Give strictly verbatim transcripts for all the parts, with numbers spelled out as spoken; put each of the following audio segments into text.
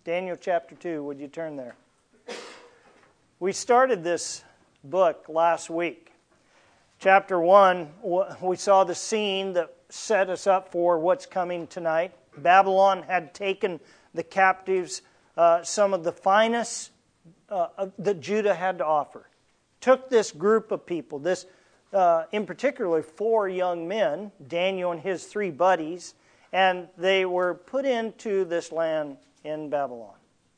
Daniel chapter two, would you turn there? We started this book last week. Chapter one, we saw the scene that set us up for what's coming tonight. Babylon had taken the captives, uh, some of the finest uh, that Judah had to offer. Took this group of people, this uh, in particular four young men, Daniel and his three buddies, and they were put into this land in Babylon.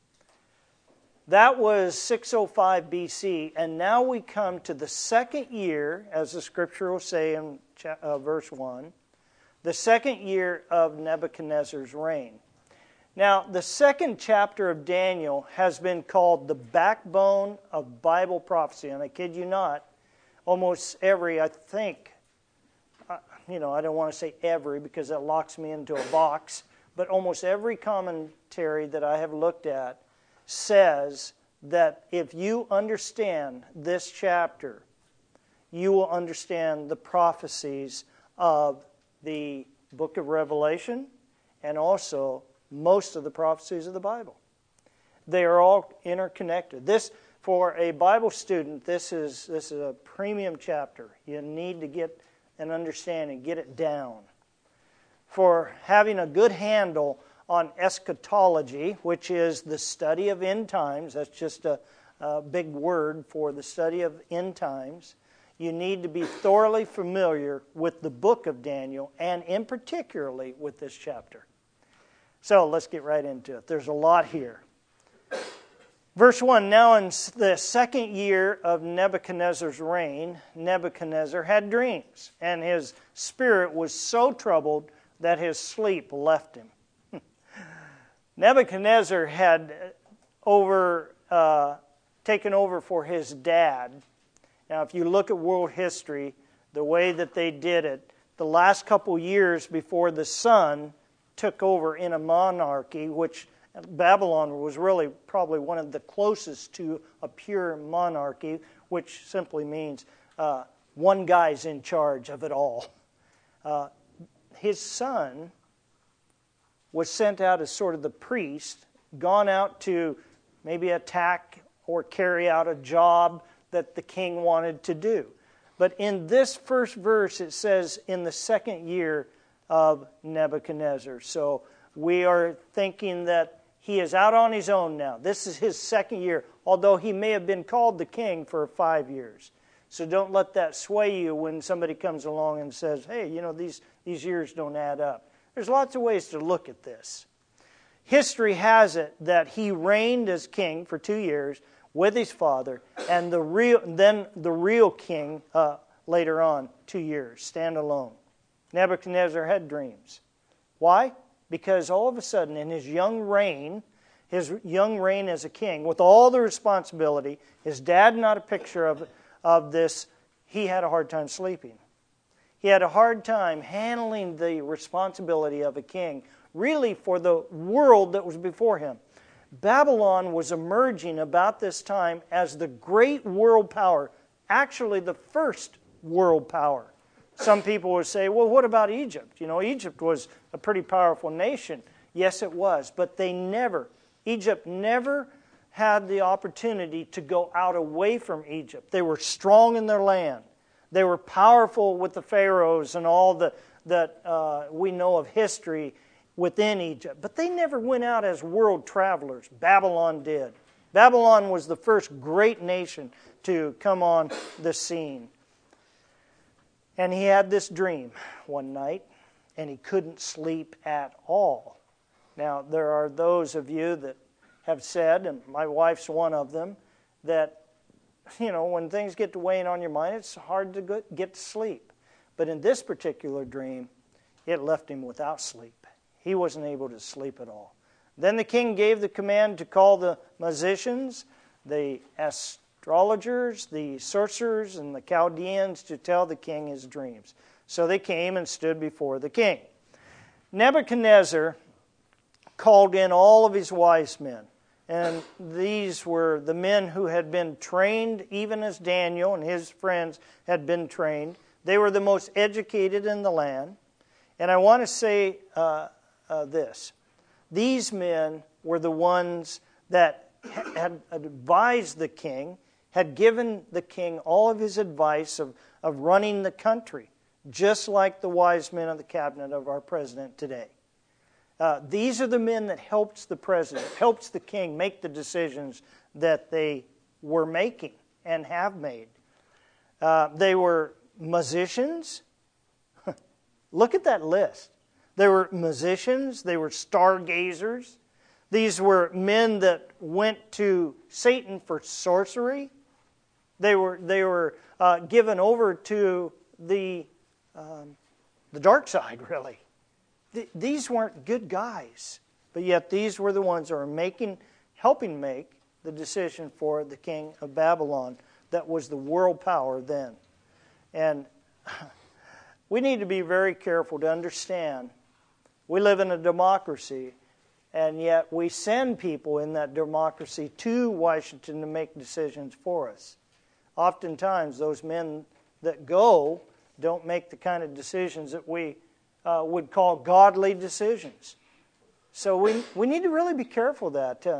That was six oh five B C, and now we come to the second year, as the scripture will say in uh, verse one, the second year of Nebuchadnezzar's reign. Now, the second chapter of Daniel has been called the backbone of Bible prophecy, and I kid you not, almost every, I think, uh, you know, I don't want to say every because that locks me into a box, but almost every commentary that I have looked at says that if you understand this chapter, you will understand the prophecies of the book of Revelation and also most of the prophecies of the Bible. They are all interconnected. This, for a Bible student, this is this is a premium chapter. You need to get an understanding, get it down. For having a good handle on eschatology, which is the study of end times, that's just a, a big word for the study of end times, you need to be thoroughly familiar with the book of Daniel, and in particularly with this chapter. So let's get right into it. There's a lot here. Verse one, now in the second year of Nebuchadnezzar's reign, Nebuchadnezzar had dreams, and his spirit was so troubled that his sleep left him. Nebuchadnezzar had over uh, taken over for his dad. Now, if you look at world history, the way that they did it, the last couple years before the son took over in a monarchy, which Babylon was really probably one of the closest to a pure monarchy, which simply means uh, one guy's in charge of it all. Uh, his son was sent out as sort of the priest, gone out to maybe attack or carry out a job that the king wanted to do. But in this first verse, it says, in the second year of Nebuchadnezzar. So we are thinking that he is out on his own now. This is his second year, although he may have been called the king for five years. So don't let that sway you when somebody comes along and says, hey, you know, these, these years don't add up. There's lots of ways to look at this. History has it that he reigned as king for two years with his father, and the real then the real king uh, later on, two years, stand alone. Nebuchadnezzar had dreams. Why? Because all of a sudden in his young reign, his young reign as a king, with all the responsibility, his dad not a picture of, of this, he had a hard time sleeping. He had a hard time handling the responsibility of a king, really for the world that was before him. Babylon was emerging about this time as the great world power, actually the first world power. Some people would say, well, what about Egypt? You know, Egypt was a pretty powerful nation. Yes, it was, but they never, Egypt never had the opportunity to go out away from Egypt. They were strong in their land. They were powerful with the pharaohs and all the, that uh, we know of history within Egypt. But they never went out as world travelers. Babylon did. Babylon was the first great nation to come on the scene. And he had this dream one night, and he couldn't sleep at all. Now, there are those of you that have said, and my wife's one of them, that you know, when things get to weighing on your mind, it's hard to get to sleep. But in this particular dream, it left him without sleep. He wasn't able to sleep at all. Then the king gave the command to call the musicians, the astrologers, the sorcerers, and the Chaldeans to tell the king his dreams. So they came and stood before the king. Nebuchadnezzar called in all of his wise men. And these were the men who had been trained, even as Daniel and his friends had been trained. They were the most educated in the land. And I want to say uh, uh, this. These men were the ones that had advised the king, had given the king all of his advice of, of running the country, just like the wise men of the cabinet of our president today. Uh, these are the men that helped the president, helped the king make the decisions that they were making and have made. Uh, they were musicians. Look at that list. They were musicians. They were stargazers. These were men that went to Satan for sorcery. They were they were uh, given over to the um, the dark side, really. Th- these weren't good guys, but yet these were the ones that were making, helping make the decision for the king of Babylon that was the world power then. And we need to be very careful to understand we live in a democracy, and yet we send people in that democracy to Washington to make decisions for us. Oftentimes, those men that go don't make the kind of decisions that we uh, would call godly decisions. So we we need to really be careful of that. Uh,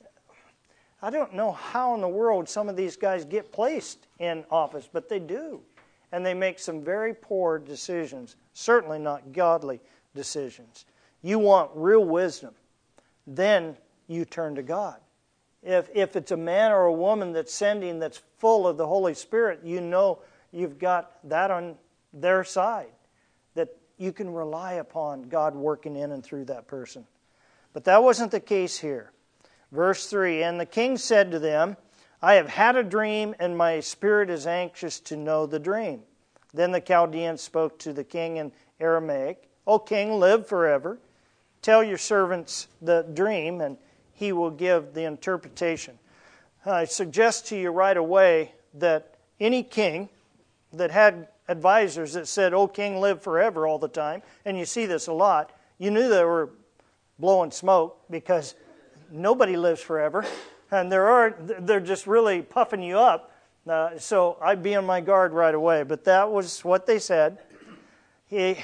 I don't know how in the world some of these guys get placed in office, but they do. And they make some very poor decisions, certainly not godly decisions. You want real wisdom, then you turn to God. If if it's a man or a woman that's sending that's full of the Holy Spirit, you know you've got that on their side, that you can rely upon God working in and through that person. But that wasn't the case here. Verse three, and the king said to them, I have had a dream, and my spirit is anxious to know the dream. Then the Chaldeans spoke to the king in Aramaic, O king, live forever. Tell your servants the dream, and he will give the interpretation. I suggest to you right away that any king that had advisors that said, O king, live forever all the time, and you see this a lot, you knew they were blowing smoke because nobody lives forever. And there are, they're just really puffing you up. Uh, so I'd be on my guard right away. But that was what they said. He,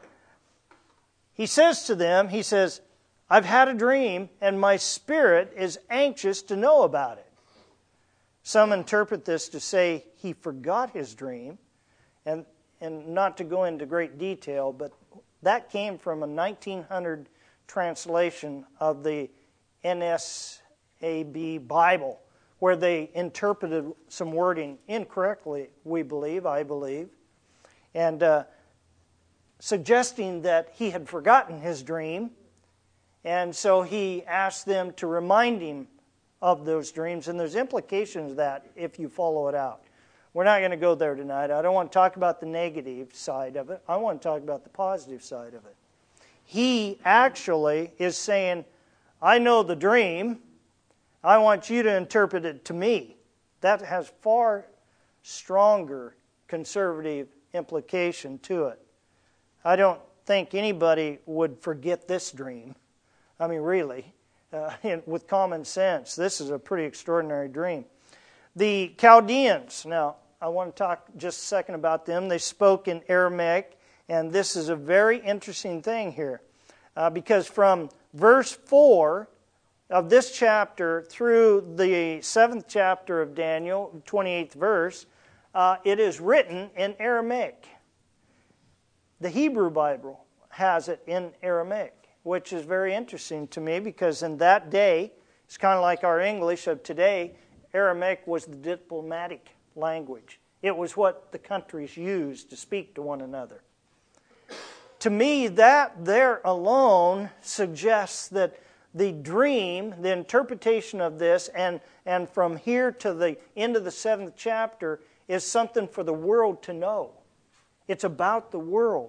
he says to them, he says, I've had a dream, and my spirit is anxious to know about it. Some interpret this to say he forgot his dream, and, and not to go into great detail, but that came from a nineteen hundred translation of the N S A B Bible, where they interpreted some wording incorrectly, we believe, I believe, and uh, suggesting that he had forgotten his dream, and so he asked them to remind him of those dreams, and there's implications of that if you follow it out. We're not going to go there tonight. I don't want to talk about the negative side of it. I want to talk about the positive side of it. He actually is saying, I know the dream. I want you to interpret it to me. That has far stronger conservative implication to it. I don't think anybody would forget this dream. I mean, really, uh, with common sense, this is a pretty extraordinary dream. The Chaldeans, now, I want to talk just a second about them. They spoke in Aramaic, and this is a very interesting thing here. Uh, because from verse four of this chapter through the seventh chapter of Daniel, twenty-eighth verse, uh, it is written in Aramaic. The Hebrew Bible has it in Aramaic, which is very interesting to me because in that day, it's kind of like our English of today, Aramaic was the diplomatic language. It was what the countries used to speak to one another. To me, that there alone suggests that the dream, the interpretation of this, and, and from here to the end of the seventh chapter is something for the world to know. It's about the world.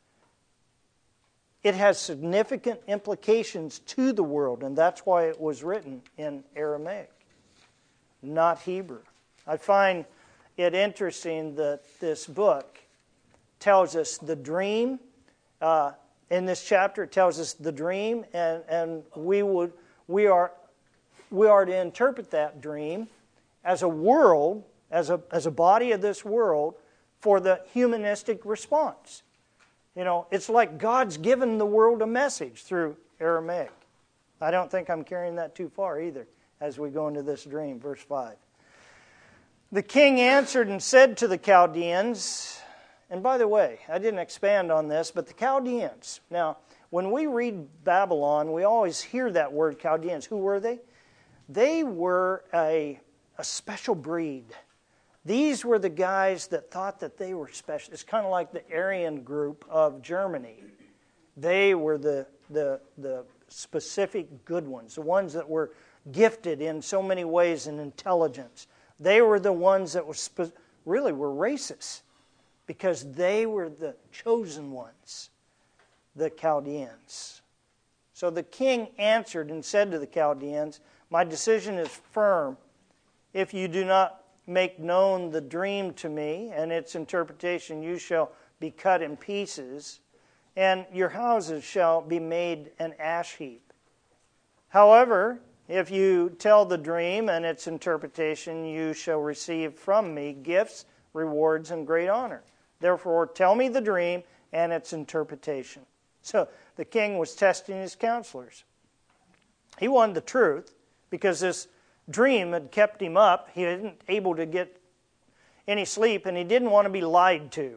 It has significant implications to the world, and that's why it was written in Aramaic, not Hebrew. I find it interesting that this book tells us the dream. Uh, in this chapter, it tells us the dream, and, and we would we are we are to interpret that dream as a world, as a as a body of this world, for the humanistic response. You know, it's like God's given the world a message through Aramaic. I don't think I'm carrying that too far either as we go into this dream. Verse five. The king answered and said to the Chaldeans, and by the way, I didn't expand on this, but the Chaldeans. Now, when we read Babylon, we always hear that word Chaldeans. Who were they? They were a, a special breed. These were the guys that thought that they were special. It's kind of like the Aryan group of Germany. They were the, the, the specific good ones, the ones that were gifted in so many ways in intelligence. They were the ones that were spe- really were racist because they were the chosen ones, the Chaldeans. So the king answered and said to the Chaldeans, my decision is firm. If you do not make known the dream to me and its interpretation, you shall be cut in pieces, and your houses shall be made an ash heap. However, if you tell the dream and its interpretation, you shall receive from me gifts, rewards, and great honor. Therefore, tell me the dream and its interpretation. So the king was testing his counselors. He wanted the truth because this dream had kept him up. He wasn't able to get any sleep, and he didn't want to be lied to.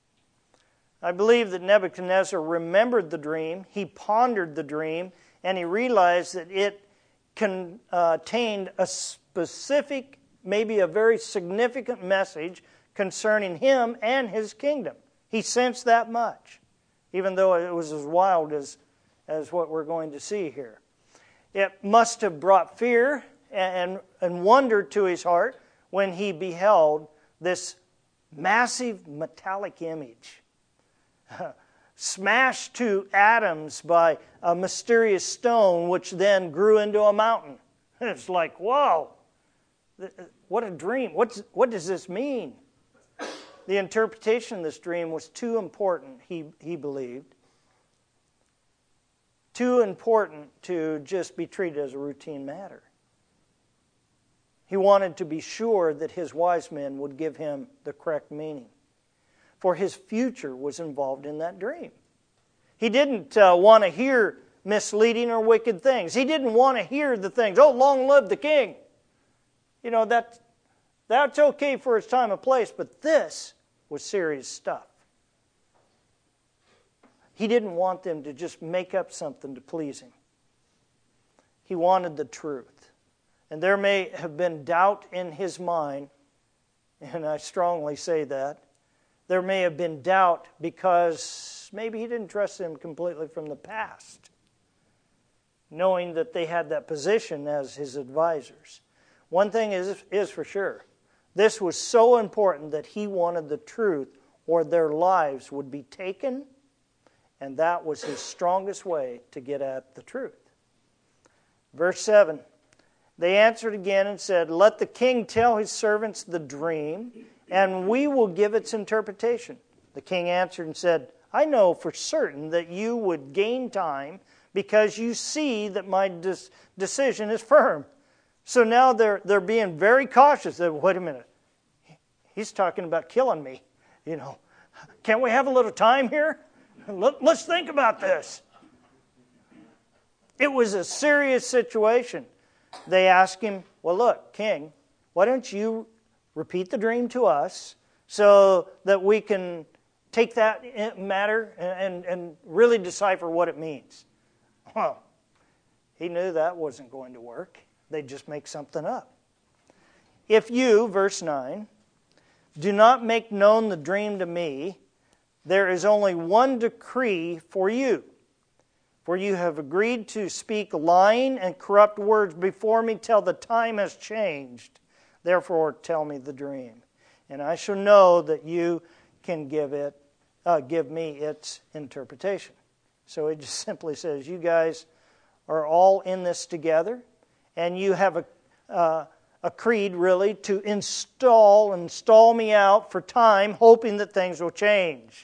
I believe that Nebuchadnezzar remembered the dream, he pondered the dream, and he realized that it contained a specific, maybe a very significant message concerning him and his kingdom. He sensed that much, even though it was as wild as, as what we're going to see here. It must have brought fear and, and wonder to his heart when he beheld this massive metallic image smashed to atoms by a mysterious stone, which then grew into a mountain. It's like, whoa, what a dream. What's, what does this mean? The interpretation of this dream was too important, he, he believed. Too important to just be treated as a routine matter. He wanted to be sure that his wise men would give him the correct meaning. For his future was involved in that dream. He didn't uh, want to hear misleading or wicked things. He didn't want to hear the things, oh, long live the king. You know, that, that's okay for its time and place, but this was serious stuff. He didn't want them to just make up something to please him. He wanted the truth. And there may have been doubt in his mind, and I strongly say that. There may have been doubt because maybe he didn't trust them completely from the past, knowing that they had that position as his advisors. One thing is, is for sure, this was so important that he wanted the truth or their lives would be taken, and that was his strongest way to get at the truth. Verse seven, they answered again and said, let the king tell his servants the dream, and we will give its interpretation. The king answered and said, I know for certain that you would gain time because you see that my des- decision is firm. So now they're they're being very cautious. They're, wait a minute. He's talking about killing me. You know, can't we have a little time here? Let, let's think about this. It was a serious situation. They asked him, well, look, king, why don't you repeat the dream to us so that we can take that matter and, and really decipher what it means. Well, he knew that wasn't going to work. They'd just make something up. If you, verse nine, do not make known the dream to me, there is only one decree for you. For you have agreed to speak lying and corrupt words before me till the time has changed. Therefore, tell me the dream, and I shall know that you can give it, uh, give me its interpretation. So it just simply says, you guys are all in this together, and you have a, uh, a creed, really, to install and stall me out for time, hoping that things will change.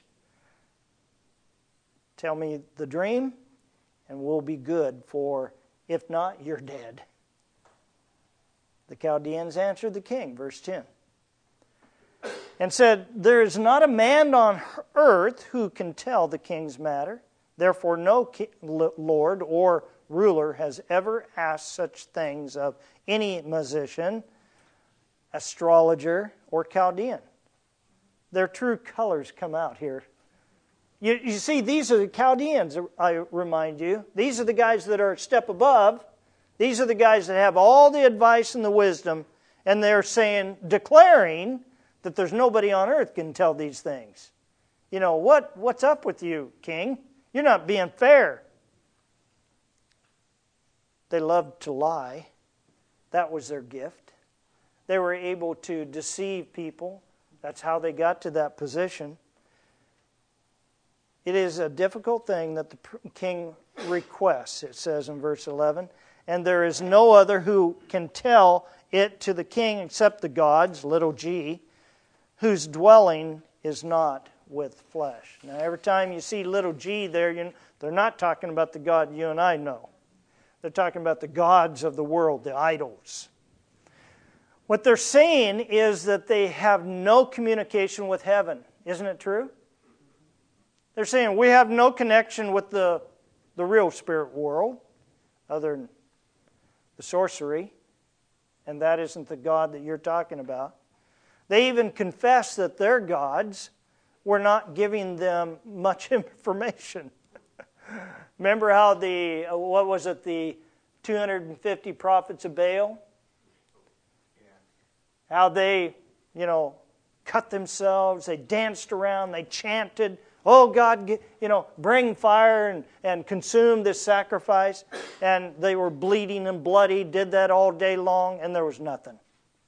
Tell me the dream, and we'll be good, for if not, you're dead. The Chaldeans answered the king, verse ten, and said, there is not a man on earth who can tell the king's matter. Therefore no king, lord or ruler has ever asked such things of any magician, astrologer, or Chaldean. Their true colors come out here. You, you see, these are the Chaldeans, I remind you. These are the guys that are a step above. These are the guys that have all the advice and the wisdom, and they're saying, declaring that there's nobody on earth can tell these things. You know, what, what's up with you, king? You're not being fair. They loved to lie. That was their gift. They were able to deceive people. That's how they got to that position. It is a difficult thing that the king requests, it says in verse eleven. And there is no other who can tell it to the king except the gods, little g, whose dwelling is not with flesh. Now, every time you see little g there, you, they're not talking about the God you and I know. They're talking about the gods of the world, the idols. What they're saying is that they have no communication with heaven. Isn't it true? They're saying we have no connection with the, the real spirit world other than the sorcery, and that isn't the God that you're talking about. They even confess that their gods were not giving them much information. Remember how the, what was it, the two hundred fifty prophets of Baal? How they, you know, cut themselves, they danced around, they chanted, oh God, you know, bring fire and, and consume this sacrifice. And they were bleeding and bloody, did that all day long, and there was nothing.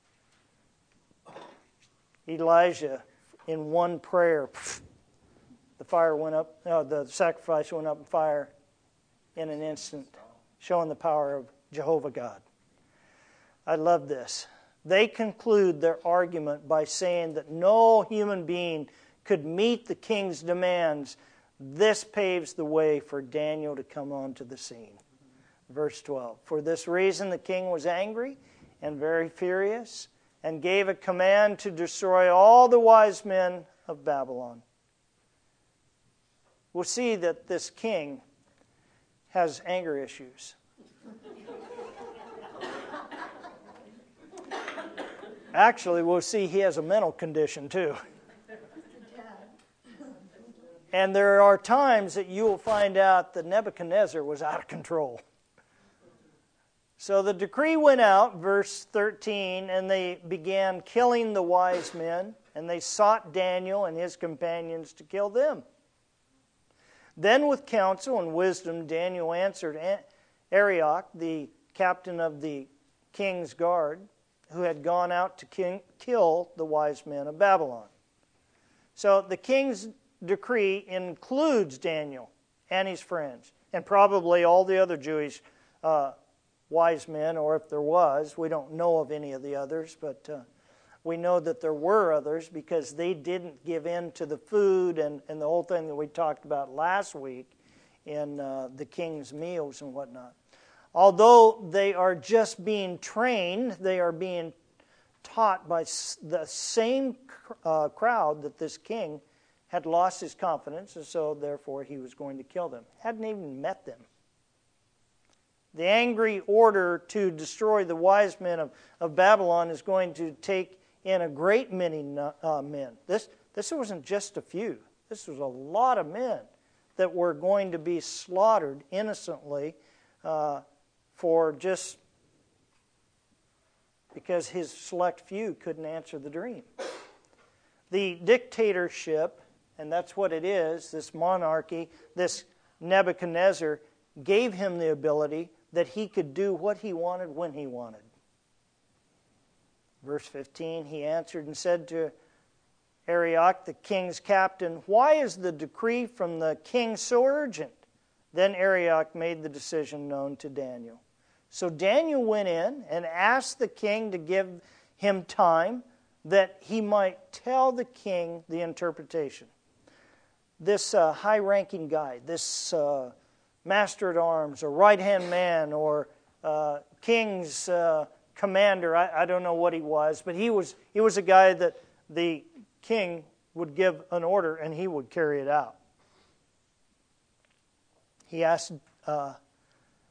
Elijah, in one prayer, the fire went up, no, the sacrifice went up in fire in an instant, showing the power of Jehovah God. I love this. They conclude their argument by saying that no human being could meet the king's demands. This paves the way for Daniel to come onto the scene. Verse twelve. For this reason the king was angry and very furious, and gave a command to destroy all the wise men of Babylon. We'll see that this king has anger issues. Actually, we'll see he has a mental condition too. And there are times that you will find out that Nebuchadnezzar was out of control. So the decree went out, verse thirteen, and they began killing the wise men, and they sought Daniel and his companions to kill them. Then with counsel and wisdom, Daniel answered Arioch, the captain of the king's guard, who had gone out to king, kill the wise men of Babylon. So the king's decree includes Daniel and his friends, and probably all the other Jewish uh, wise men, or if there was, we don't know of any of the others, but uh, we know that there were others because they didn't give in to the food and, and the whole thing that we talked about last week in uh, the king's meals and whatnot. Although they are just being trained, they are being taught by the same uh, crowd that this king had lost his confidence, and so therefore he was going to kill them. Hadn't even met them. The angry order to destroy the wise men of, of Babylon is going to take in a great many uh, men. This, this wasn't just a few. This was a lot of men that were going to be slaughtered innocently uh, for just because his select few couldn't answer the dream. The dictatorship, and that's what it is, this monarchy, this Nebuchadnezzar, gave him the ability that he could do what he wanted when he wanted. Verse fifteen, he answered and said to Arioch, the king's captain, why is the decree from the king so urgent? Then Arioch made the decision known to Daniel. So Daniel went in and asked the king to give him time that he might tell the king the interpretation. This uh, high-ranking guy, this uh, master-at-arms or right-hand man or uh, king's uh, commander, I, I don't know what he was, but he was he was a guy that the king would give an order and he would carry it out. He asked uh,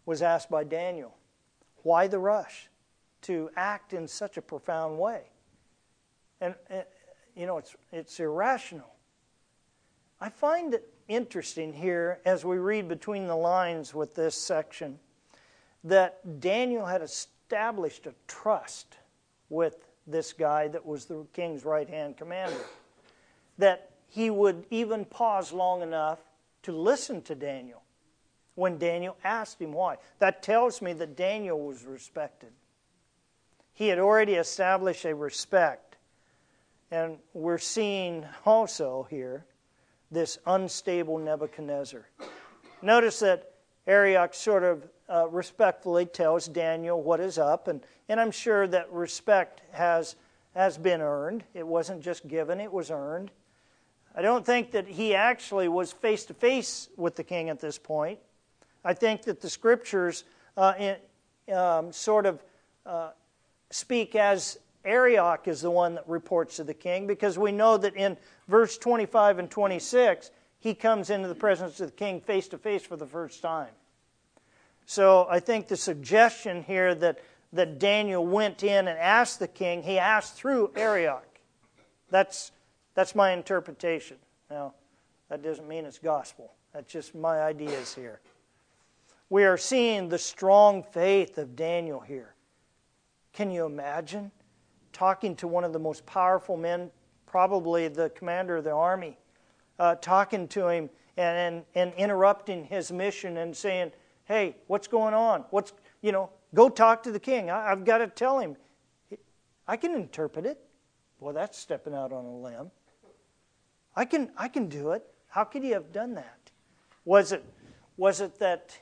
was asked by Daniel, why the rush to act in such a profound way? And, and you know, it's it's irrational. I find it interesting here as we read between the lines with this section that Daniel had established a trust with this guy that was the king's right-hand commander, that he would even pause long enough to listen to Daniel when Daniel asked him why. That tells me that Daniel was respected. He had already established a respect. And we're seeing also here this unstable Nebuchadnezzar. Notice that Arioch sort of uh, respectfully tells Daniel what is up, and, and I'm sure that respect has, has been earned. It wasn't just given, it was earned. I don't think that he actually was face-to-face with the king at this point. I think that the Scriptures uh, in, um, sort of uh, speak as Arioch is the one that reports to the king, because we know that in verse twenty-five and twenty-six, he comes into the presence of the king face-to-face for the first time. So I think the suggestion here that, that Daniel went in and asked the king, he asked through Arioch. That's, that's my interpretation. Now, that doesn't mean it's gospel. That's just my ideas here. We are seeing the strong faith of Daniel here. Can you imagine talking to one of the most powerful men, probably the commander of the army, uh, talking to him and, and, and interrupting his mission and saying, hey, what's going on? What's, you know, go talk to the king. I, I've got to tell him. I can interpret it. Well, that's stepping out on a limb. I can, I can do it. How could he have done that? Was it, was it that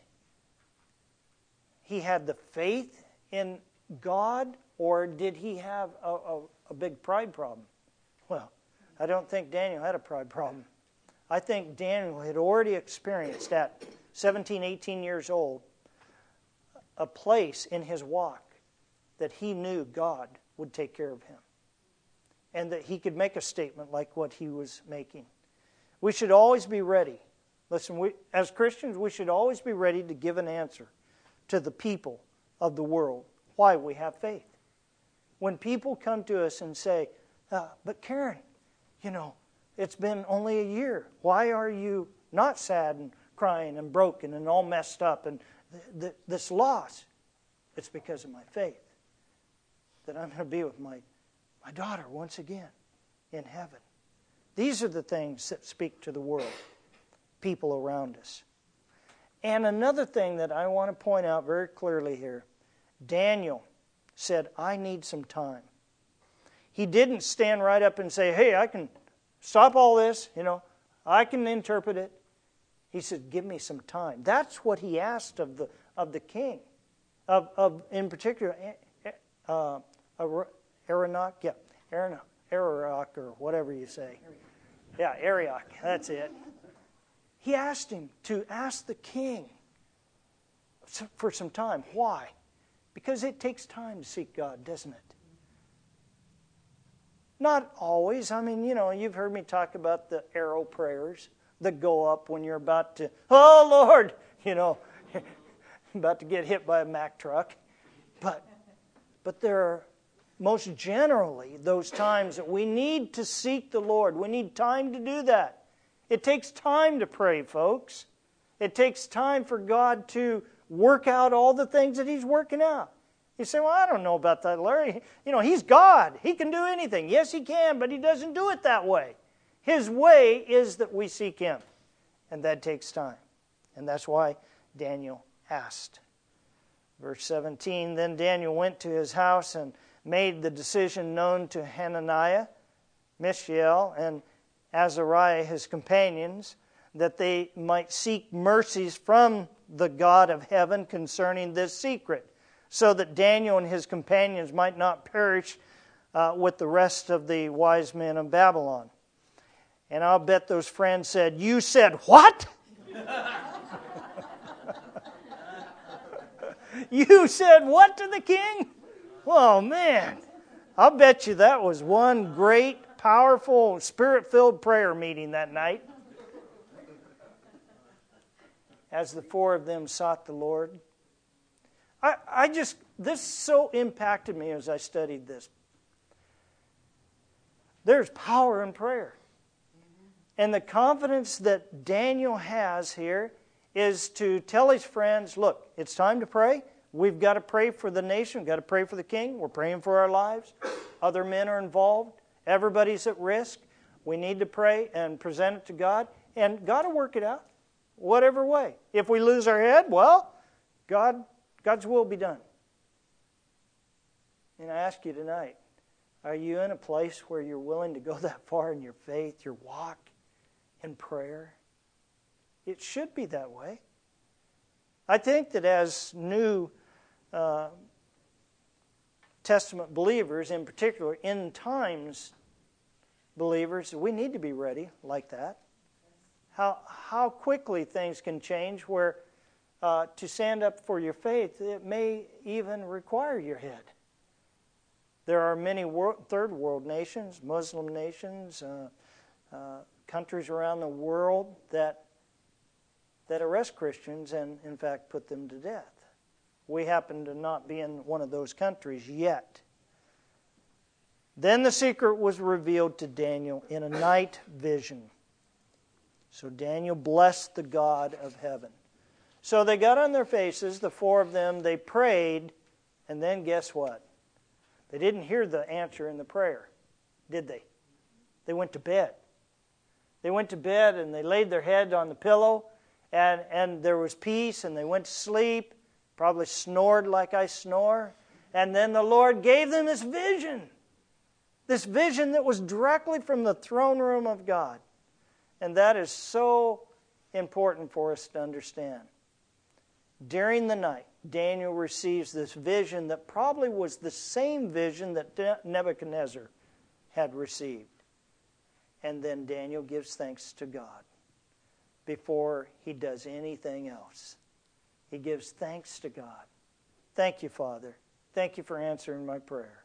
he had the faith in God, or did he have a, a, a big pride problem? Well, I don't think Daniel had a pride problem. I think Daniel had already experienced at seventeen, eighteen years old a place in his walk that he knew God would take care of him, and that he could make a statement like what he was making. We should always be ready. Listen, we, as Christians, we should always be ready to give an answer to the people of the world why we have faith. When people come to us and say, uh, but Karen, you know, it's been only a year. Why are you not sad and crying and broken and all messed up and th- th- this loss? It's because of my faith that I'm going to be with my, my daughter once again in heaven. These are the things that speak to the world, people around us. And another thing that I want to point out very clearly here, Daniel said, I need some time. He didn't stand right up and say, hey, I can stop all this, you know, I can interpret it. He said, give me some time. That's what he asked of the of the king, of of in particular, uh, Arioch, yeah, Arioch or whatever you say, yeah, Arioch. That's it. He asked him to ask the king for some time. Why? Because it takes time to seek God, doesn't it? Not always. I mean, you know, you've heard me talk about the arrow prayers that go up when you're about to, oh, Lord, you know, about to get hit by a Mack truck. But, but there are most generally those times that we need to seek the Lord. We need time to do that. It takes time to pray, folks. It takes time for God to work out all the things that He's working out. You say, well, I don't know about that, Larry. You know, He's God. He can do anything. Yes, He can, but He doesn't do it that way. His way is that we seek Him, and that takes time. And that's why Daniel asked. Verse seventeen, then Daniel went to his house and made the decision known to Hananiah, Mishael, and Azariah, his companions, that they might seek mercies from the God of heaven concerning this secret, so that Daniel and his companions might not perish uh, with the rest of the wise men of Babylon. And I'll bet those friends said, you said what? You said what to the king? Oh, man. I'll bet you that was one great, powerful, spirit-filled prayer meeting that night. As the four of them sought the Lord, I, I just, this so impacted me as I studied this. There's power in prayer. And the confidence that Daniel has here is to tell his friends, look, it's time to pray. We've got to pray for the nation. We've got to pray for the king. We're praying for our lives. Other men are involved. Everybody's at risk. We need to pray and present it to God. And God will work it out, whatever way. If we lose our head, well, God, God's will be done. And I ask you tonight, are you in a place where you're willing to go that far in your faith, your walk in prayer? It should be that way. I think that as New uh, Testament believers, in particular, end times believers, we need to be ready like that. How how quickly things can change where uh, to stand up for your faith, it may even require your head. There are many world, third world nations, Muslim nations, uh, uh, countries around the world that that arrest Christians and, in fact, put them to death. We happen to not be in one of those countries yet. Then the secret was revealed to Daniel in a night vision. So Daniel blessed the God of heaven. So they got on their faces, the four of them, they prayed, and then guess what? They didn't hear the answer in the prayer, did they? They went to bed. They went to bed and they laid their head on the pillow, and, and there was peace, and they went to sleep, probably snored like I snore, and then the Lord gave them this vision, this vision that was directly from the throne room of God. And that is so important for us to understand. During the night, Daniel receives this vision that probably was the same vision that Nebuchadnezzar had received. And then Daniel gives thanks to God before he does anything else. He gives thanks to God. Thank you, Father. Thank you for answering my prayer.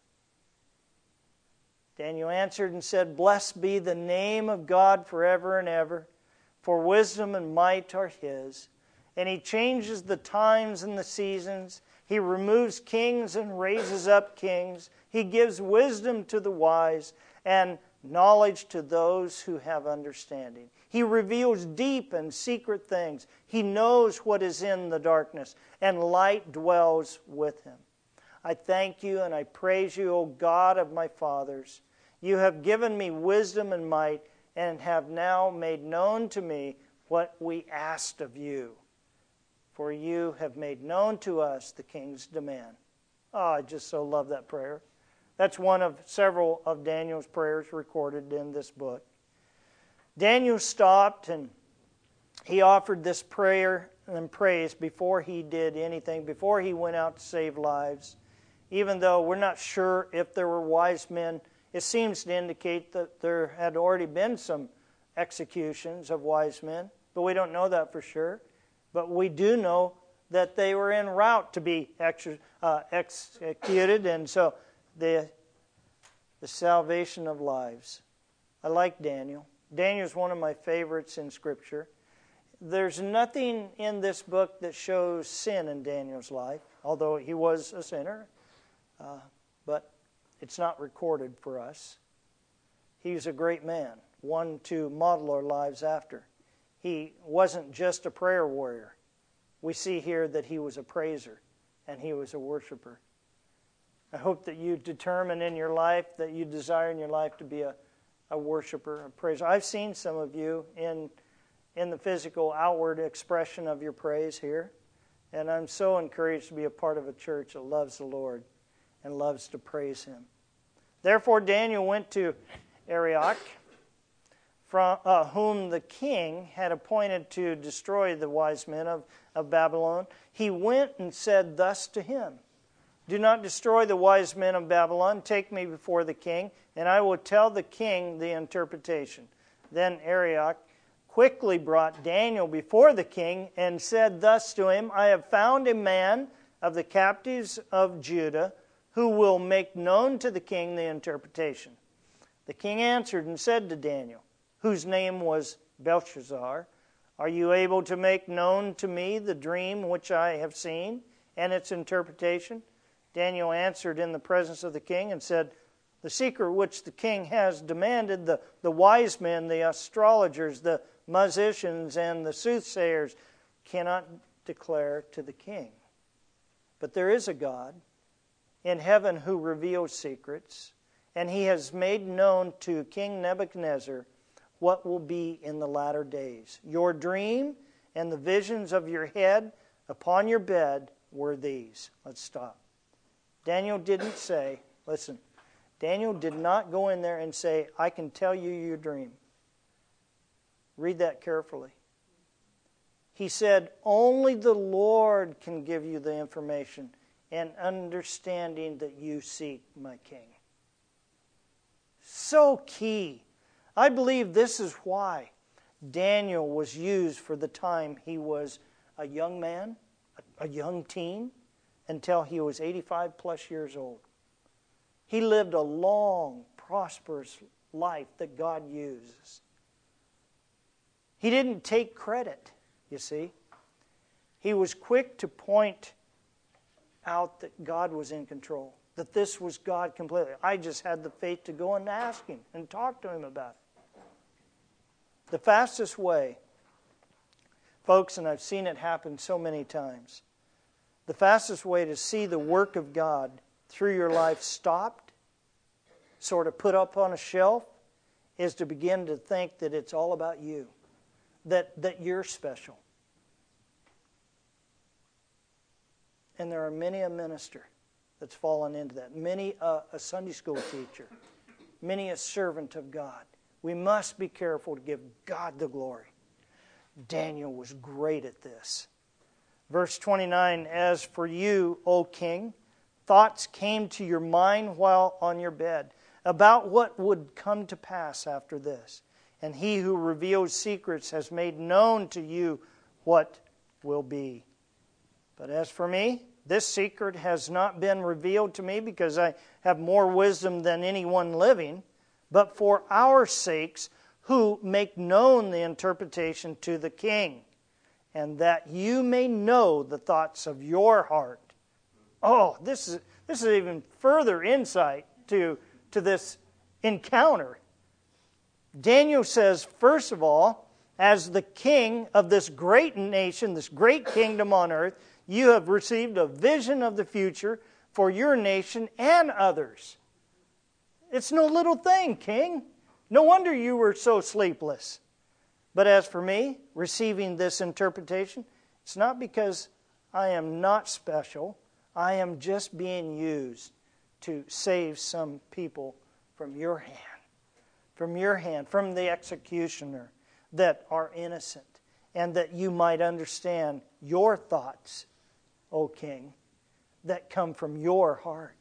Daniel answered and said, Blessed be the name of God forever and ever, for wisdom and might are His. And He changes the times and the seasons. He removes kings and raises up kings. He gives wisdom to the wise and knowledge to those who have understanding. He reveals deep and secret things. He knows what is in the darkness, and light dwells with Him. I thank you and I praise you, O God of my fathers. You have given me wisdom and might, and have now made known to me what we asked of you. For you have made known to us the king's demand. Oh, I just so love that prayer. That's one of several of Daniel's prayers recorded in this book. Daniel stopped and he offered this prayer and praise before he did anything, before he went out to save lives. Even though we're not sure if there were wise men, it seems to indicate that there had already been some executions of wise men, but we don't know that for sure. But we do know that they were en route to be ex- uh, executed, and so the, the salvation of lives. I like Daniel. Daniel's one of my favorites in Scripture. There's nothing in this book that shows sin in Daniel's life, although he was a sinner, uh, but it's not recorded for us. He was a great man, one to model our lives after. He wasn't just a prayer warrior. We see here that he was a praiser and he was a worshiper. I hope that you determine in your life, that you desire in your life to be a, a worshiper, a praiser. I've seen some of you in, in the physical outward expression of your praise here, and I'm so encouraged to be a part of a church that loves the Lord and loves to praise Him. Therefore Daniel went to Arioch, from uh, whom the king had appointed to destroy the wise men of, of Babylon. He went and said thus to him, Do not destroy the wise men of Babylon. Take me before the king, and I will tell the king the interpretation. Then Arioch quickly brought Daniel before the king and said thus to him, I have found a man of the captives of Judah who will make known to the king the interpretation. The king answered and said to Daniel, whose name was Belshazzar, Are you able to make known to me the dream which I have seen and its interpretation? Daniel answered in the presence of the king and said, the secret which the king has demanded, the, the wise men, the astrologers, the musicians, and the soothsayers cannot declare to the king. But there is a God in heaven who reveals secrets, and he has made known to King Nebuchadnezzar what will be in the latter days. Your dream and the visions of your head upon your bed were these. Let's stop. Daniel didn't say, listen, Daniel did not go in there and say, I can tell you your dream. Read that carefully. He said, only the Lord can give you the information and understanding that you seek, my king. So key. I believe this is why Daniel was used for the time he was a young man, a young teen, until he was eighty-five plus years old. He lived a long, prosperous life that God uses. He didn't take credit, you see. He was quick to point out that God was in control, that this was God completely. I just had the faith to go and ask him and talk to him about it. The fastest way, folks, and I've seen it happen so many times, the fastest way to see the work of God through your life stopped, sort of put up on a shelf, is to begin to think that it's all about you, that, that you're special. And there are many a minister that's fallen into that, many a, a Sunday school teacher, many a servant of God. We must be careful to give God the glory. Daniel was great at this. Verse twenty-nine, as for you, O king, thoughts came to your mind while on your bed about what would come to pass after this. And he who reveals secrets has made known to you what will be. But as for me, this secret has not been revealed to me because I have more wisdom than anyone living, but for our sakes who make known the interpretation to the king, and that you may know the thoughts of your heart. Oh, this is this is even further insight to, to this encounter. Daniel says, first of all, as the king of this great nation, this great kingdom on earth, you have received a vision of the future for your nation and others. It's no little thing, king. No wonder you were so sleepless. But as for me, receiving this interpretation, it's not because I am not special. I am just being used to save some people from your hand, from your hand, from the executioner, that are innocent, and that you might understand your thoughts, O king, that come from your heart.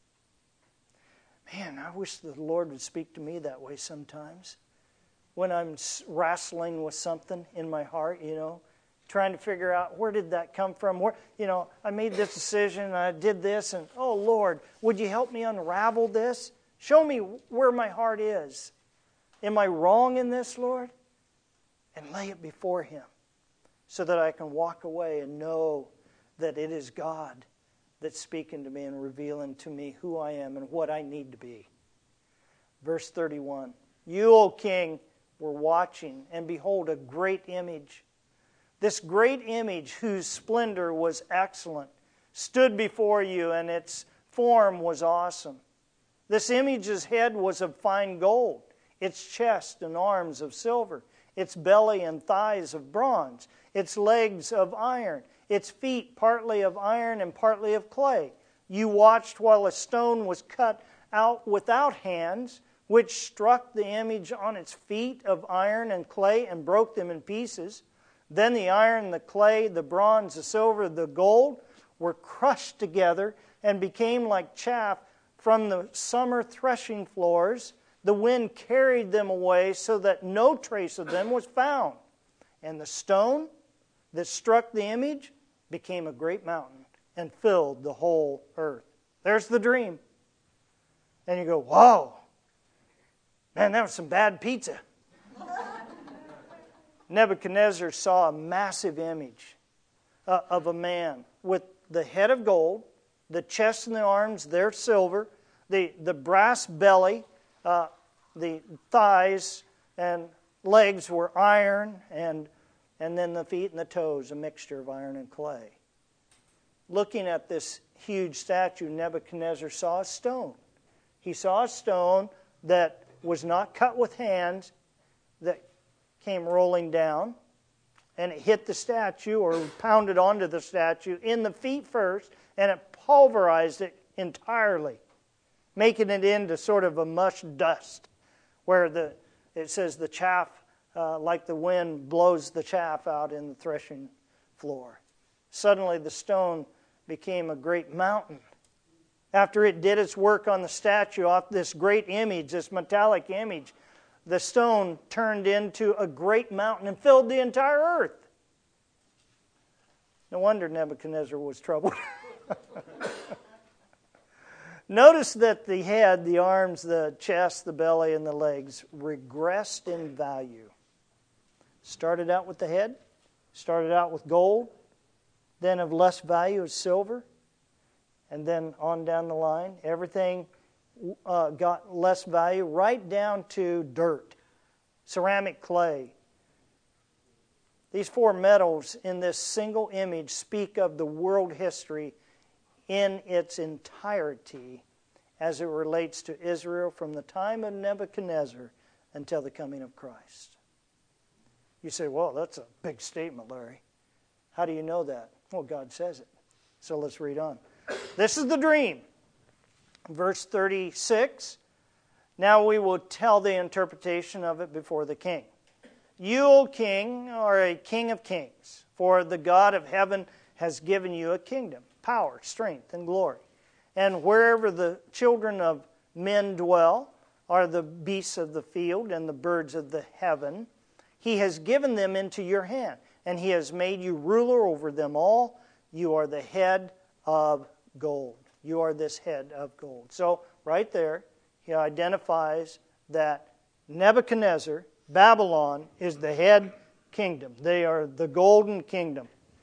Man, I wish the Lord would speak to me that way sometimes. When I'm wrestling with something in my heart, you know, trying to figure out where did that come from? Where, you know, I made this decision, and I did this, and oh Lord, would you help me unravel this? Show me where my heart is. Am I wrong in this, Lord? And lay it before Him so that I can walk away and know that it is God that's speaking to me and revealing to me who I am and what I need to be. Verse thirty-one, you, O king, were watching, and behold, a great image. This great image, whose splendor was excellent, stood before you, and its form was awesome. This image's head was of fine gold, its chest and arms of silver, its belly and thighs of bronze, its legs of iron, its feet partly of iron and partly of clay. You watched while a stone was cut out without hands, which struck the image on its feet of iron and clay and broke them in pieces. Then the iron, the clay, the bronze, the silver, the gold were crushed together and became like chaff from the summer threshing floors. The wind carried them away so that no trace of them was found. And the stone that struck the image became a great mountain and filled the whole earth. There's the dream. And you go, whoa, man, that was some bad pizza. Nebuchadnezzar saw a massive image uh, of a man with the head of gold, the chest and the arms, they're silver, the, the brass belly, uh, the thighs and legs were iron, and, and then the feet and the toes, a mixture of iron and clay. Looking at this huge statue, Nebuchadnezzar saw a stone. He saw a stone that was not cut with hands, that came rolling down, and it hit the statue or pounded onto the statue in the feet first, and it pulverized it entirely, making it into sort of a mush dust, where the it says the chaff, uh, like the wind blows the chaff out in the threshing floor. Suddenly the stone became a great mountain. After it did its work on the statue, off this great image, this metallic image, the stone turned into a great mountain and filled the entire earth. No wonder Nebuchadnezzar was troubled. Notice that the head, the arms, the chest, the belly, and the legs regressed in value. Started out with the head, started out with gold, then of less value as silver, and then on down the line, everything uh, got less value, right down to dirt, ceramic clay. These four metals in this single image speak of the world history in its entirety as it relates to Israel from the time of Nebuchadnezzar until the coming of Christ. You say, well, that's a big statement, Larry. How do you know that? Well, God says it. So let's read on. This is the dream. Verse thirty-six. Now we will tell the interpretation of it before the king. You, O king, are a king of kings, for the God of heaven has given you a kingdom, power, strength, and glory. And wherever the children of men dwell are the beasts of the field and the birds of the heaven. He has given them into your hand, and he has made you ruler over them all. You are the head of gold. You are this head of gold. So right there, he identifies that Nebuchadnezzar, Babylon, is the head kingdom. They are the golden kingdom.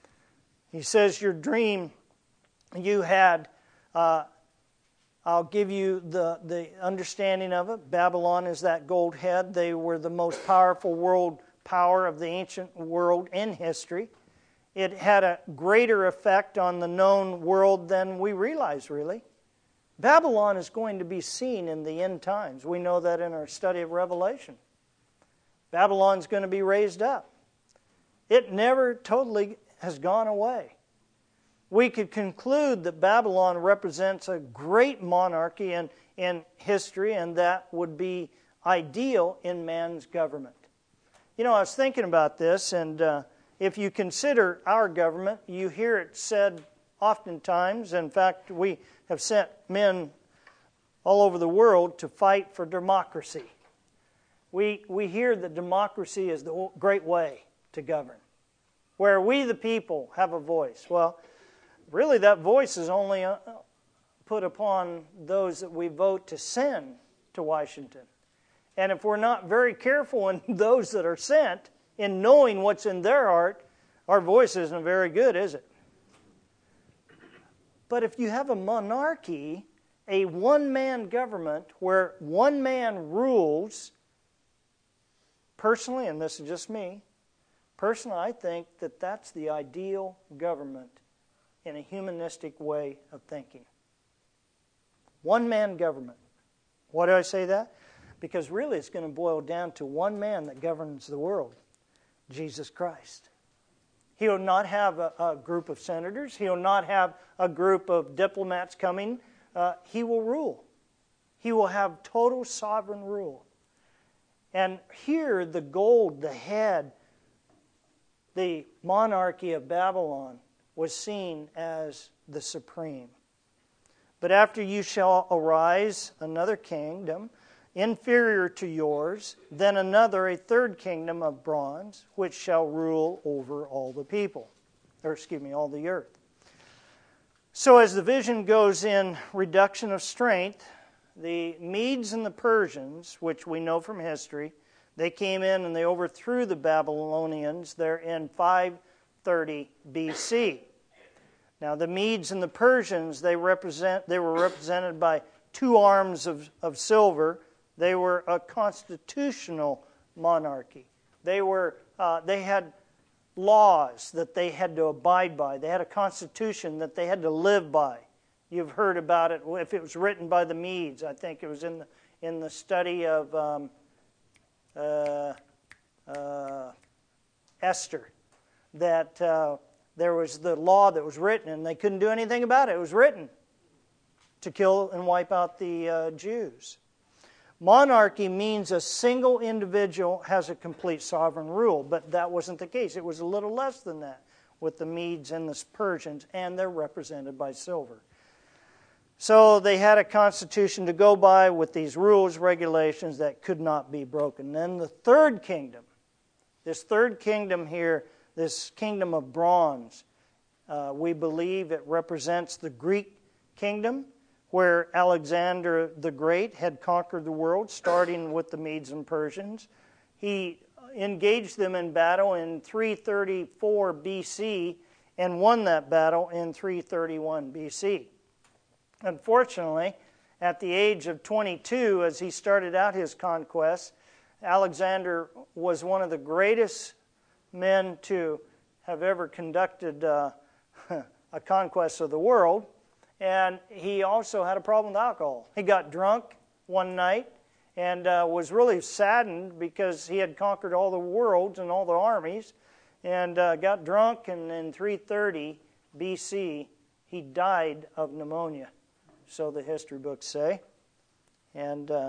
He says your dream you had, uh, I'll give you the, the understanding of it. Babylon is that gold head. They were the most powerful world power of the ancient world in history. It had a greater effect on the known world than we realize, really. Babylon is going to be seen in the end times. We know that in our study of Revelation. Babylon's going to be raised up. It never totally has gone away. We could conclude that Babylon represents a great monarchy in, in history, and that would be ideal in man's government. You know, I was thinking about this, and uh, if you consider our government, you hear it said oftentimes. In fact, we have sent men all over the world to fight for democracy. We, we hear that democracy is the great way to govern, where we the people have a voice. Well, really that voice is only uh, put upon those that we vote to send to Washington. And if we're not very careful in those that are sent, in knowing what's in their heart, our voice isn't very good, is it? But if you have a monarchy, a one-man government where one man rules, personally, and this is just me, personally I think that that's the ideal government in a humanistic way of thinking. One-man government. Why do I say that? Because really it's going to boil down to one man that governs the world, Jesus Christ. He will not have a, a group of senators. He will not have a group of diplomats coming. Uh, he will rule. He will have total sovereign rule. And here the gold, the head, the monarchy of Babylon was seen as the supreme. But after you shall arise another kingdom, inferior to yours, then another, a third kingdom of bronze, which shall rule over all the people, or excuse me, all the earth. So as the vision goes in reduction of strength, the Medes and the Persians, which we know from history, they came in and they overthrew the Babylonians there in five thirty B C. Now, the Medes and the Persians, they represent they were represented by two arms of, of silver. They were a constitutional monarchy. They were uh, they had laws that they had to abide by. They had a constitution that they had to live by. You've heard about it. If it was written by the Medes, I think it was in the in the study of um, uh, uh, Esther, that uh, there was the law that was written, and they couldn't do anything about it. It was written to kill and wipe out the uh, Jews. Monarchy means a single individual has a complete sovereign rule, but that wasn't the case. It was a little less than that with the Medes and the Persians, and they're represented by silver. So they had a constitution to go by with these rules, regulations that could not be broken. Then the third kingdom, this third kingdom here, this kingdom of bronze, uh, we believe it represents the Greek kingdom, where Alexander the Great had conquered the world, starting with the Medes and Persians. He engaged them in battle in three thirty-four B C and won that battle in three thirty-one B C. Unfortunately, at the age of twenty-two, as he started out his conquest, Alexander was one of the greatest men to have ever conducted uh, a conquest of the world. And he also had a problem with alcohol. He got drunk one night and uh, was really saddened because he had conquered all the worlds and all the armies, and uh, got drunk, and in three thirty B C he died of pneumonia, so the history books say. And uh,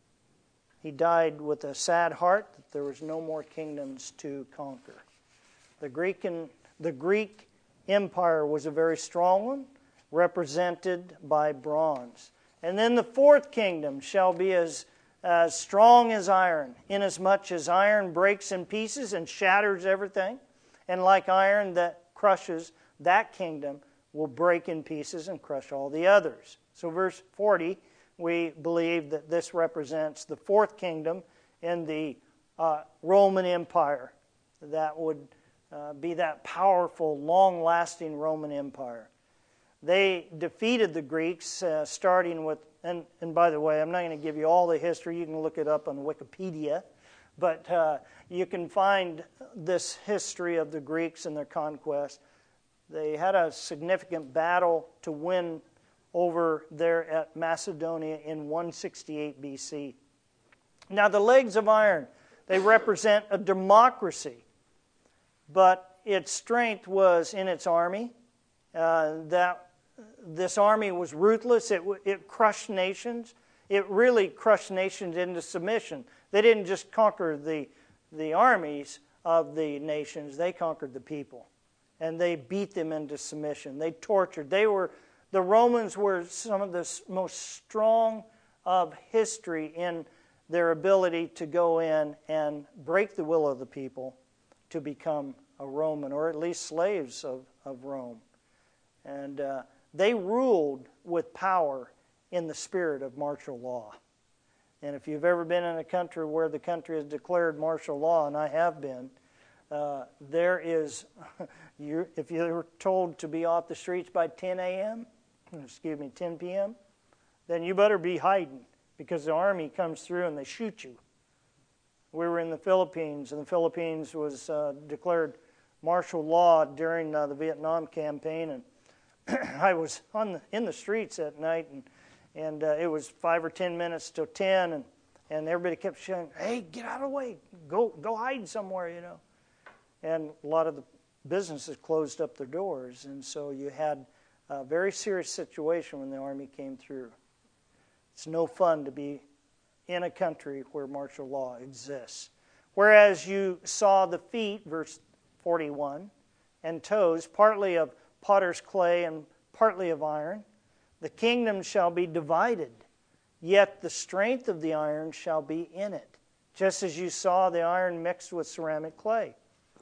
he died with a sad heart that there was no more kingdoms to conquer. The Greek, and, the Greek Empire was a very strong one, represented by bronze. And then the fourth kingdom shall be as, as strong as iron, inasmuch as iron breaks in pieces and shatters everything. And like iron that crushes, that kingdom will break in pieces and crush all the others. So verse forty, we believe that this represents the fourth kingdom in the uh, Roman Empire. That would uh, be that powerful, long-lasting Roman Empire. They defeated the Greeks, uh, starting with, and, and by the way, I'm not going to give you all the history. You can look it up on Wikipedia. But uh, you can find this history of the Greeks and their conquest. They had a significant battle to win over there at Macedonia in one sixty-eight B C. Now, the legs of iron, they represent a democracy, but its strength was in its army. Uh, that this army was ruthless. It, it crushed nations. It really crushed nations into submission. They didn't just conquer the, the armies of the nations. They conquered the people. And they beat them into submission. They tortured. They were, the Romans were some of the most strong of history in their ability to go in and break the will of the people to become a Roman, or at least slaves of, of Rome. And uh, they ruled with power in the spirit of martial law. And if you've ever been in a country where the country has declared martial law, and I have been, uh, there is, you're, if you're told to be off the streets by ten a.m., excuse me, ten p.m., then you better be hiding, because the army comes through and they shoot you. We were in the Philippines, and the Philippines was uh, declared martial law during uh, the Vietnam campaign, and I was on the, in the streets that night, and and uh, it was five or ten minutes till ten, and, and everybody kept shouting, "Hey, get out of the way! Go go hide somewhere," you know. And a lot of the businesses closed up their doors, and so you had a very serious situation when the army came through. It's no fun to be in a country where martial law exists. Whereas you saw the feet, verse forty-one, and toes, partly of potter's clay and partly of iron. The kingdom shall be divided, yet the strength of the iron shall be in it, just as you saw the iron mixed with ceramic clay.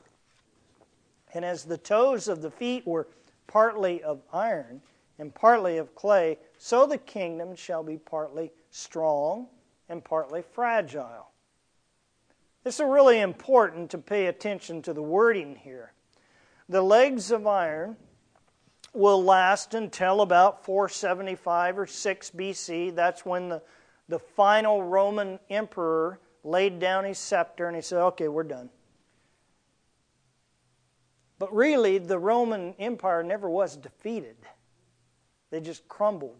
And as the toes of the feet were partly of iron and partly of clay, so the kingdom shall be partly strong and partly fragile. It's really important to pay attention to the wording here. The legs of iron will last until about four seventy-five or six B C. That's when the, the final Roman emperor laid down his scepter and he said, okay, we're done. But really, the Roman Empire never was defeated. They just crumbled.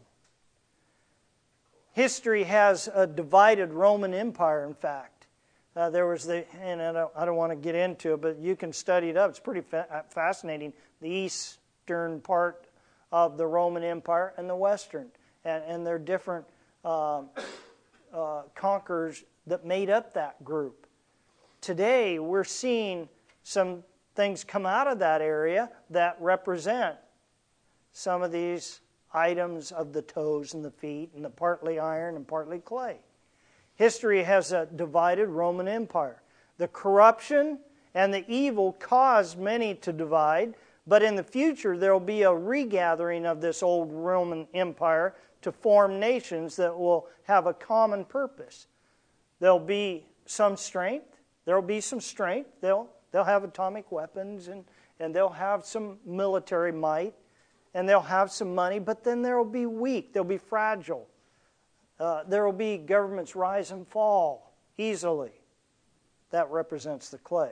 History has a divided Roman Empire, in fact. Uh, there was the, and I don't, I don't want to get into it, but you can study it up. It's pretty fa- fascinating. The eastern part of the Roman Empire and the western. And, and they're different um, uh, conquerors that made up that group. Today, we're seeing some things come out of that area that represent some of these items of the toes and the feet and the partly iron and partly clay. History has a divided Roman Empire. The corruption and the evil caused many to divide, but in the future there will be a regathering of this old Roman Empire to form nations that will have a common purpose. There'll be some strength. There'll be some strength. They'll They'll have atomic weapons and, and they'll have some military might and they'll have some money, but then they'll be weak. They'll be fragile. Uh, there will be governments rise and fall easily. That represents the clay.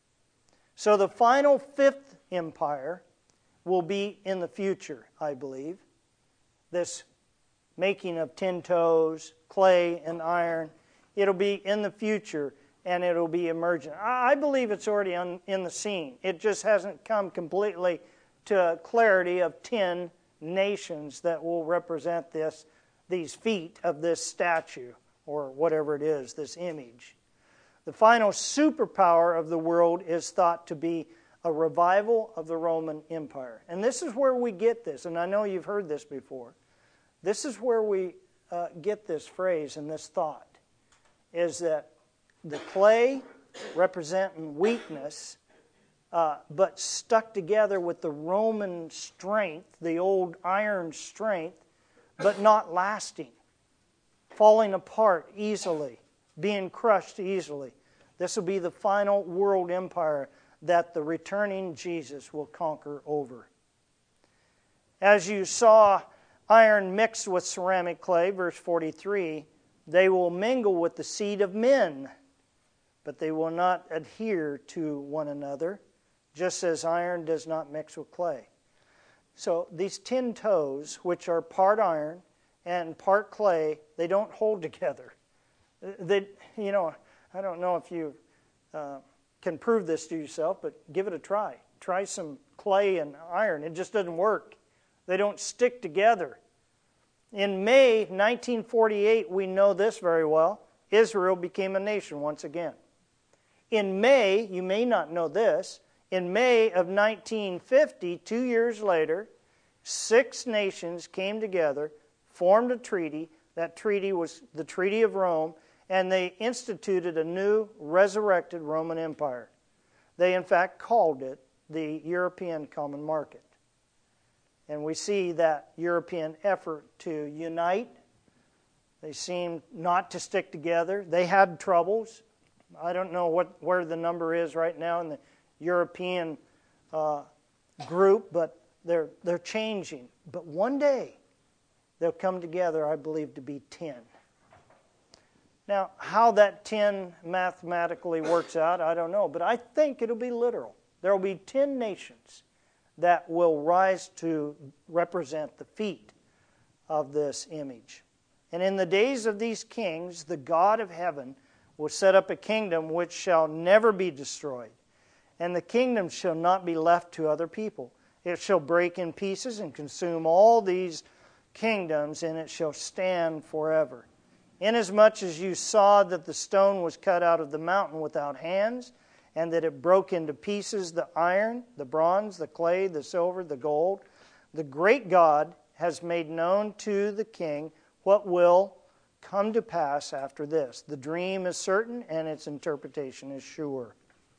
So the final fifth empire will be in the future, I believe. This making of tin toes, clay, and iron, it'll be in the future. And it'll be emergent. I believe it's already on, in the scene. It just hasn't come completely to clarity of ten nations that will represent this, these feet of this statue, or whatever it is, this image. The final superpower of the world is thought to be a revival of the Roman Empire. And this is where we get this, and I know you've heard this before. This is where we uh, get this phrase and this thought, is that the clay representing weakness, uh, but stuck together with the Roman strength, the old iron strength, but not lasting, falling apart easily, being crushed easily. This will be the final world empire that the returning Jesus will conquer over. As you saw iron mixed with ceramic clay, verse forty-three, they will mingle with the seed of men, but they will not adhere to one another, just as iron does not mix with clay. So these tin toes, which are part iron and part clay, they don't hold together. They, you know, I don't know if you uh, can prove this to yourself, but give it a try. Try some clay and iron. It just doesn't work. They don't stick together. In May nineteen forty-eight, we know this very well, Israel became a nation once again. In May, you may not know this, in May of nineteen fifty, two years later, six nations came together, formed a treaty. That treaty was the Treaty of Rome, and they instituted a new resurrected Roman Empire. They, in fact, called it the European Common Market. And we see that European effort to unite. They seemed not to stick together. They had troubles. I don't know what where the number is right now in the European uh, group, but they're they're changing. But one day they'll come together, I believe, to be ten. Now, how that ten mathematically works out, I don't know, but I think it'll be literal. There will be ten nations that will rise to represent the feet of this image. And in the days of these kings, the God of heaven will set up a kingdom which shall never be destroyed, and the kingdom shall not be left to other people. It shall break in pieces and consume all these kingdoms, and it shall stand forever. Inasmuch as you saw that the stone was cut out of the mountain without hands, and that it broke into pieces the iron, the bronze, the clay, the silver, the gold, the great God has made known to the king what will come to pass after this. The dream is certain, and its interpretation is sure.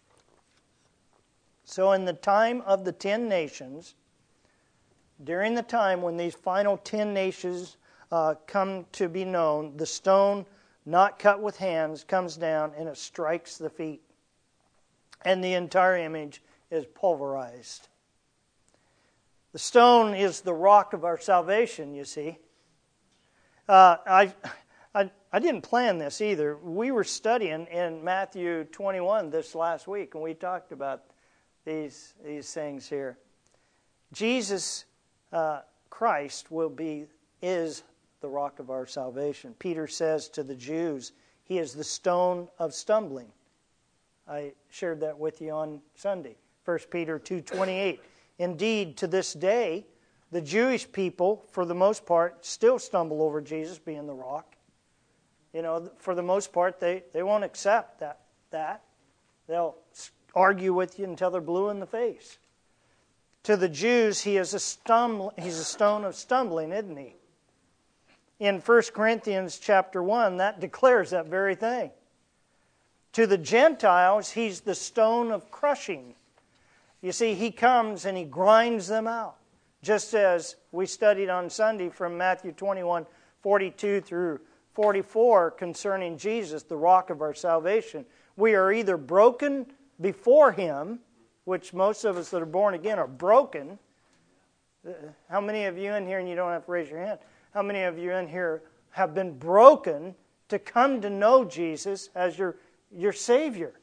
So in the time of the ten nations, during the time when these final ten nations uh, come to be known, the stone not cut with hands comes down and it strikes the feet. And the entire image is pulverized. The stone is the rock of our salvation, you see. Uh, I, I, I didn't plan this either. We were studying in Matthew twenty-one this last week, and we talked about these, these things here. Jesus uh, Christ will be, is the rock of our salvation. Peter says to the Jews, He is the stone of stumbling. I shared that with you on Sunday. First Peter two twenty-eight. Indeed, to this day, the Jewish people, for the most part, still stumble over Jesus being the rock. You know, for the most part, they, they won't accept that, that. They'll argue with you until they're blue in the face. To the Jews, he is a stum- he's a stone of stumbling, isn't he? In First Corinthians chapter one, that declares that very thing. To the Gentiles, he's the stone of crushing. You see, he comes and he grinds them out. Just as we studied on Sunday from Matthew twenty-one, forty-two through forty-four concerning Jesus, the rock of our salvation. We are either broken before Him, which most of us that are born again are broken. How many of you in here, and you don't have to raise your hand, how many of you in here have been broken to come to know Jesus as your, your Savior?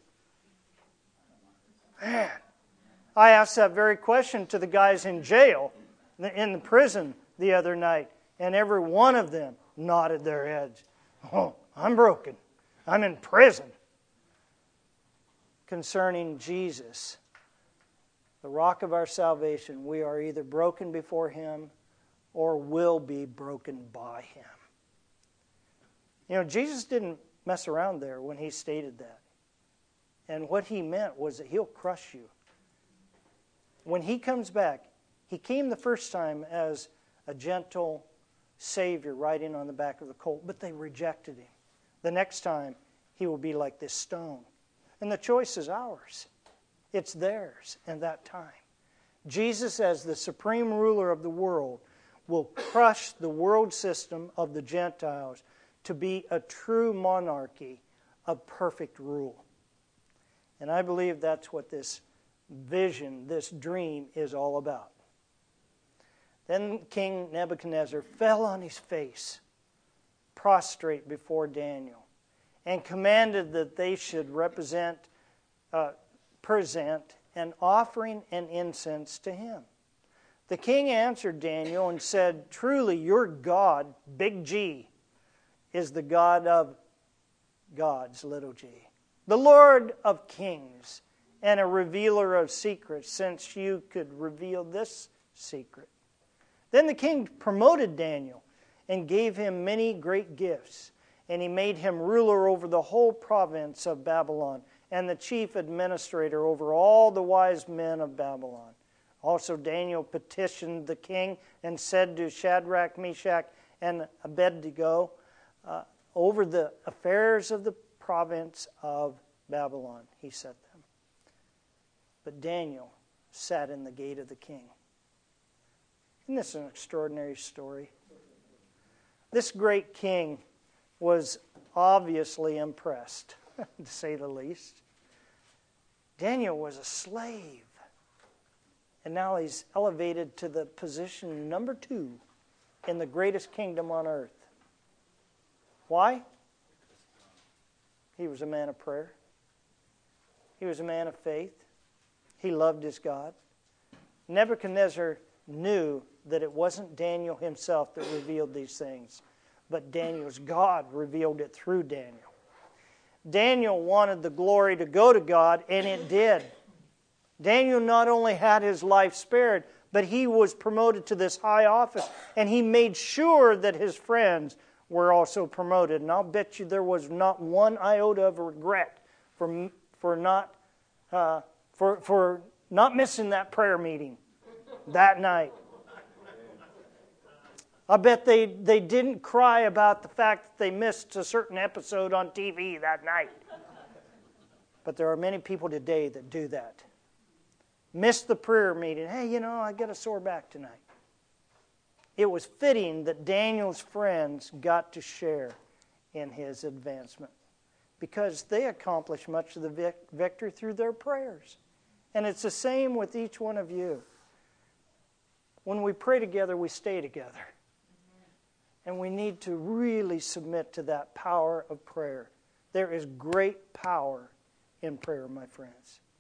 Man, I asked that very question to the guys in jail, in the prison the other night, and every one of them nodded their heads. Oh, I'm broken. I'm in prison. Concerning Jesus, the rock of our salvation, we are either broken before Him or will be broken by Him. You know, Jesus didn't mess around there when He stated that. And what He meant was that He'll crush you. When He comes back, He came the first time as a gentle Savior riding on the back of the colt, but they rejected Him. The next time, He will be like this stone. And the choice is ours. It's theirs in that time. Jesus, as the supreme ruler of the world, will crush the world system of the Gentiles to be a true monarchy of perfect rule. And I believe that's what this vision, this dream is all about. Then King Nebuchadnezzar fell on his face, prostrate before Daniel, and commanded that they should represent, uh, present an offering and incense to him. The king answered Daniel and said, Truly your God, big G, is the God of gods, little g, the Lord of kings, and a revealer of secrets, since you could reveal this secret. Then the king promoted Daniel and gave him many great gifts, and he made him ruler over the whole province of Babylon and the chief administrator over all the wise men of Babylon. Also Daniel petitioned the king and said to Shadrach, Meshach, and Abednego, uh, over the affairs of the province of Babylon, he set them. But Daniel sat in the gate of the king. Isn't this an extraordinary story? This great king was obviously impressed, to say the least. Daniel was a slave. And now he's elevated to the position number two in the greatest kingdom on earth. Why? He was a man of prayer. He was a man of faith. He loved his God. Nebuchadnezzar knew that it wasn't Daniel himself that revealed these things, but Daniel's God revealed it through Daniel. Daniel wanted the glory to go to God, and it did. Daniel not only had his life spared, but he was promoted to this high office, and he made sure that his friends were also promoted. And I'll bet you there was not one iota of regret for for not uh, for for not missing that prayer meeting that night. I bet they, they didn't cry about the fact that they missed a certain episode on T V that night. But there are many people today that do that. Miss the prayer meeting. Hey, you know, I got a sore back tonight. It was fitting that Daniel's friends got to share in his advancement because they accomplished much of the vic- victory through their prayers. And it's the same with each one of you. when we pray together, we stay together. And we need to really submit to that power of prayer. There is great power in prayer, my friends.